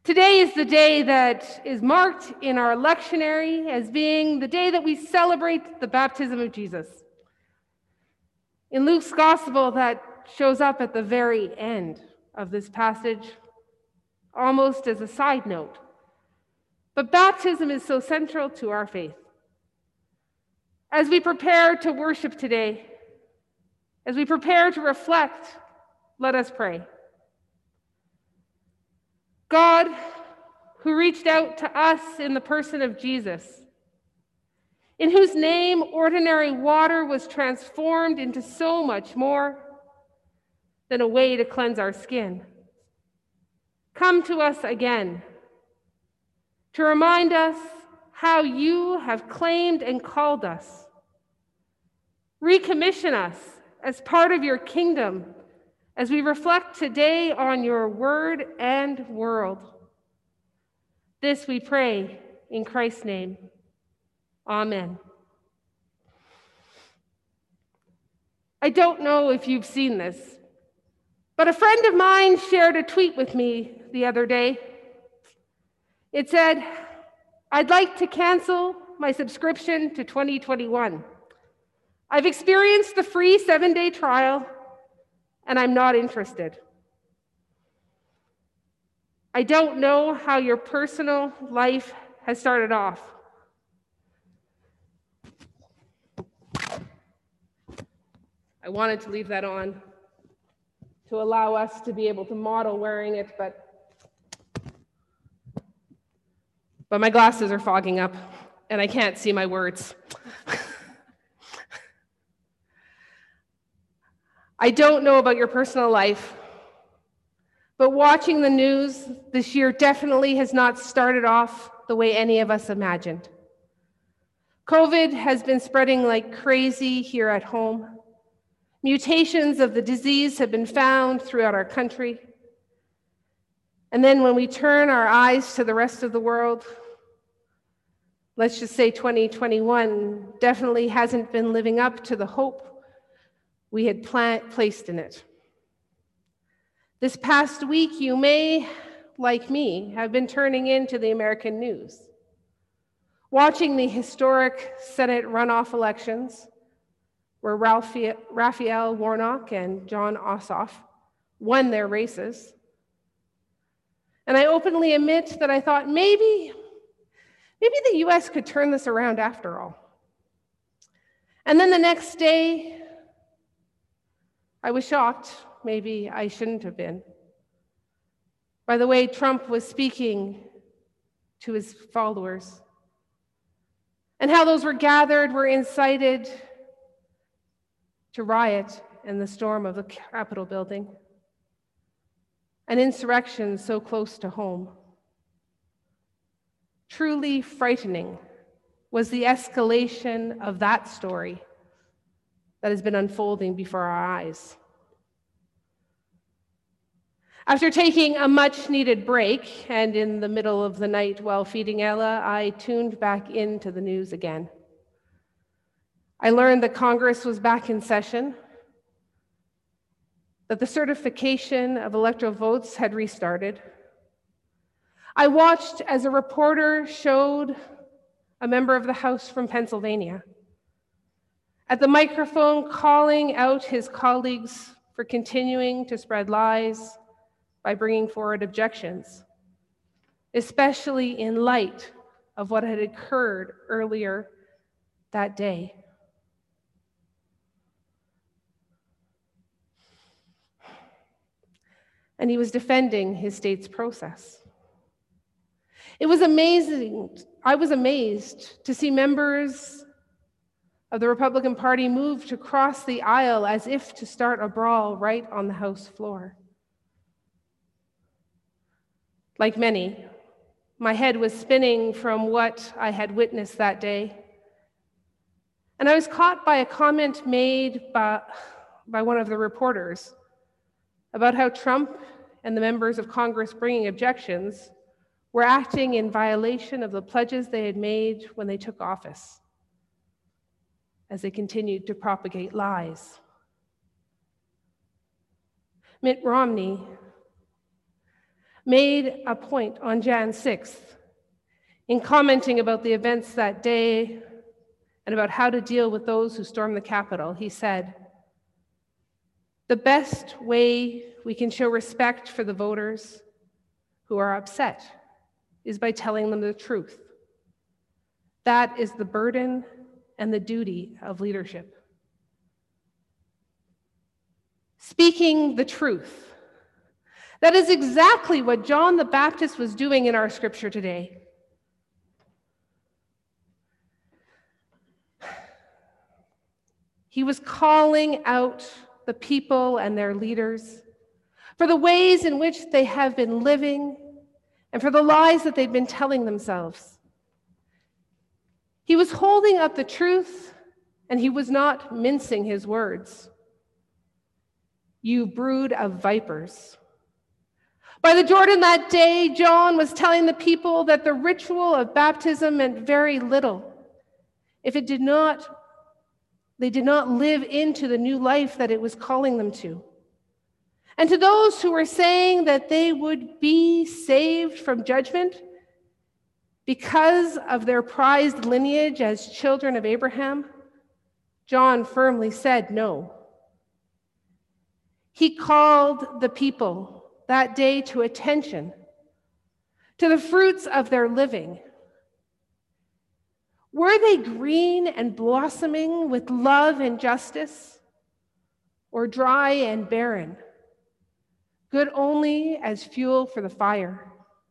Today is the day that is marked in our lectionary as being the day that we celebrate the baptism of Jesus. In Luke's gospel, that shows up at the very end of this passage, almost as a side note. But baptism is so central to our faith. As we prepare to worship today, as we prepare to reflect, let us pray. God, who reached out to us in the person of Jesus, in whose name ordinary water was transformed into so much more than a way to cleanse our skin. Come to us again to remind us how you have claimed and called us. Recommission us as part of your kingdom as we reflect today on your word and world. This we pray in Christ's name. Amen. I don't know if you've seen this, but a friend of mine shared a tweet with me the other day. It said, "I'd like to cancel my subscription to 2021. I've experienced the free 7-day trial, and I'm not interested." I don't know how your personal life has started off. I wanted to leave that on to allow us to be able to model wearing it, but my glasses are fogging up and I can't see my words. I don't know about your personal life, but watching the news this year definitely has not started off the way any of us imagined. COVID has been spreading like crazy here at home. Mutations of the disease have been found throughout our country. And then when we turn our eyes to the rest of the world, let's just say 2021 definitely hasn't been living up to the hope we had placed in it. This past week, you may, like me, have been turning into the American news, watching the historic Senate runoff elections where Raphael Warnock and Jon Ossoff won their races. And I openly admit that I thought maybe the US could turn this around after all. And then the next day, I was shocked, maybe I shouldn't have been, by the way Trump was speaking to his followers and how those were incited to riot in the storm of the Capitol building, an insurrection so close to home. Truly frightening was the escalation of that story that has been unfolding before our eyes. After taking a much-needed break, and in the middle of the night while feeding Ella, I tuned back into the news again. I learned that Congress was back in session, that the certification of electoral votes had restarted. I watched as a reporter showed a member of the House from Pennsylvania at the microphone calling out his colleagues for continuing to spread lies by bringing forward objections, especially in light of what had occurred earlier that day. And he was defending his state's process. It was amazing. I was amazed to see members of the Republican Party move to cross the aisle as if to start a brawl right on the House floor. Like many, my head was spinning from what I had witnessed that day. And I was caught by a comment made by one of the reporters about how Trump and the members of Congress bringing objections were acting in violation of the pledges they had made when they took office, as they continued to propagate lies. Mitt Romney made a point on Jan 6th in commenting about the events that day and about how to deal with those who stormed the Capitol. He said, "The best way we can show respect for the voters who are upset is by telling them the truth. That is the burden and the duty of leadership." Speaking the truth. That is exactly what John the Baptist was doing in our scripture today. He was calling out the people and their leaders for the ways in which they have been living and for the lies that they've been telling themselves. He was holding up the truth, and he was not mincing his words. "You brood of vipers." By the Jordan that day, John was telling the people that the ritual of baptism meant very little if they did not live into the new life that it was calling them to. And to those who were saying that they would be saved from judgment because of their prized lineage as children of Abraham, John firmly said no. He called the people that day to attention, to the fruits of their living. Were they green and blossoming with love and justice, or dry and barren, good only as fuel for the fire?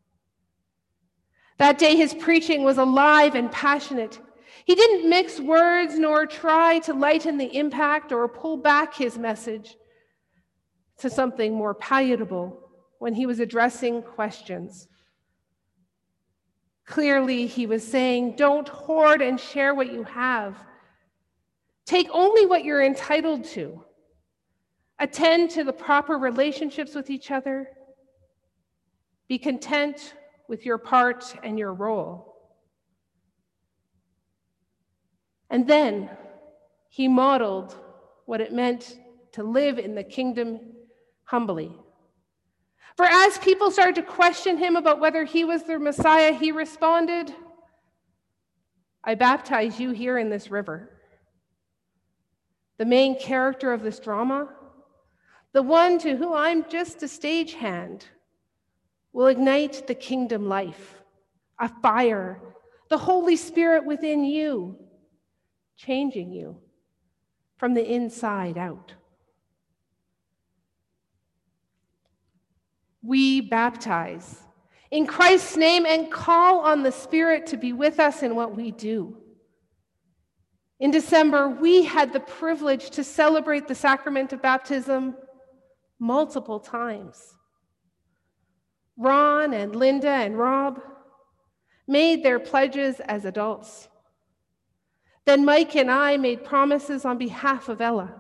That day his preaching was alive and passionate. He didn't mix words nor try to lighten the impact or pull back his message to something more palatable when he was addressing questions. Clearly, he was saying, don't hoard and share what you have. Take only what you're entitled to. Attend to the proper relationships with each other. Be content with your part and your role. And then he modeled what it meant to live in the kingdom humbly. For as people started to question him about whether he was the Messiah, he responded, "I baptize you here in this river." The main character of this drama, the one to whom I'm just a stagehand, will ignite the kingdom life, a fire, the Holy Spirit within you, changing you from the inside out. We baptize in Christ's name and call on the Spirit to be with us in what we do. In December, we had the privilege to celebrate the sacrament of baptism multiple times. Ron and Linda and Rob made their pledges as adults. Then Mike and I made promises on behalf of Ella.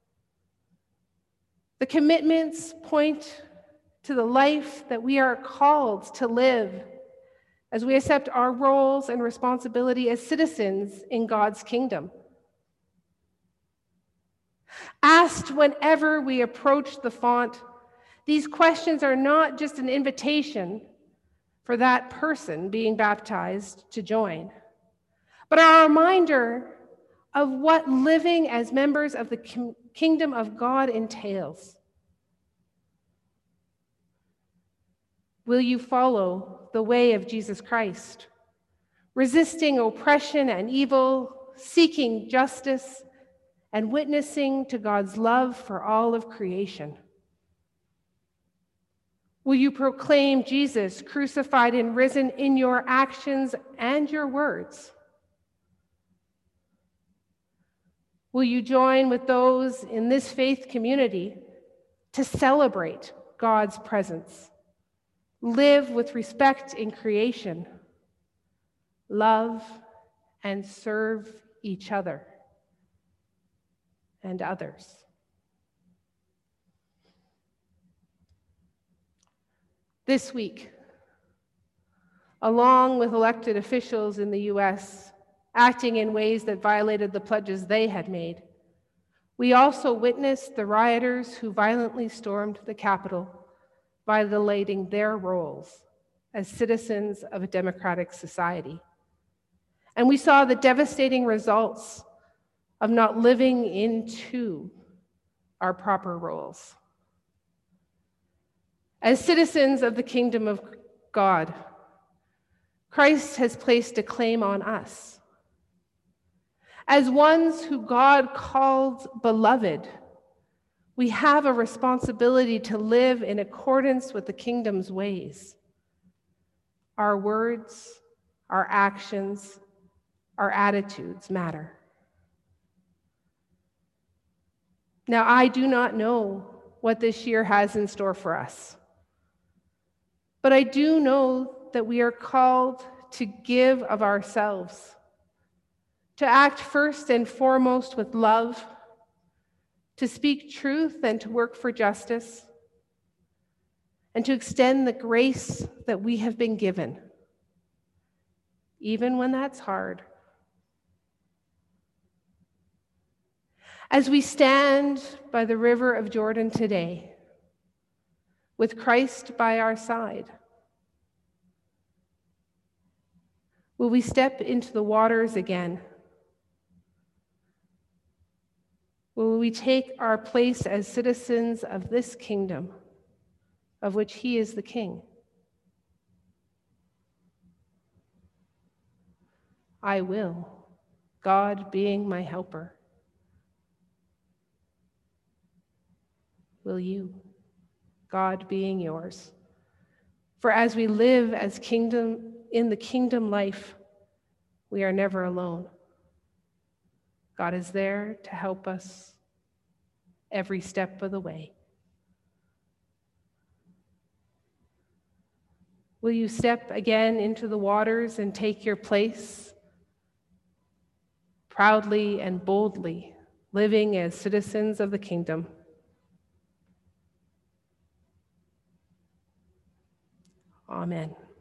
The commitments point to the life that we are called to live as we accept our roles and responsibility as citizens in God's kingdom. Asked whenever we approach the font, these questions are not just an invitation for that person being baptized to join, but are a reminder of what living as members of the kingdom of God entails. Will you follow the way of Jesus Christ, resisting oppression and evil, seeking justice, and witnessing to God's love for all of creation? Will you proclaim Jesus crucified and risen in your actions and your words? Will you join with those in this faith community to celebrate God's presence? Live with respect in creation, love and serve each other and others. This week, along with elected officials in the US acting in ways that violated the pledges they had made, we also witnessed the rioters who violently stormed the Capitol violating their roles as citizens of a democratic society. And we saw the devastating results of not living into our proper roles. As citizens of the kingdom of God, Christ has placed a claim on us. As ones who God called beloved, we have a responsibility to live in accordance with the kingdom's ways. Our words, our actions, our attitudes matter. Now, I do not know what this year has in store for us, but I do know that we are called to give of ourselves, to act first and foremost with love, to speak truth and to work for justice, and to extend the grace that we have been given, even when that's hard. As we stand by the river of Jordan today, with Christ by our side, will we step into the waters again? Will we take our place as citizens of this kingdom, of which He is the King? I will, God being my helper. Will you, God being yours? For as we live as kingdom in the kingdom life, we are never alone. God is there to help us every step of the way. Will you step again into the waters and take your place, proudly and boldly, living as citizens of the kingdom? Amen.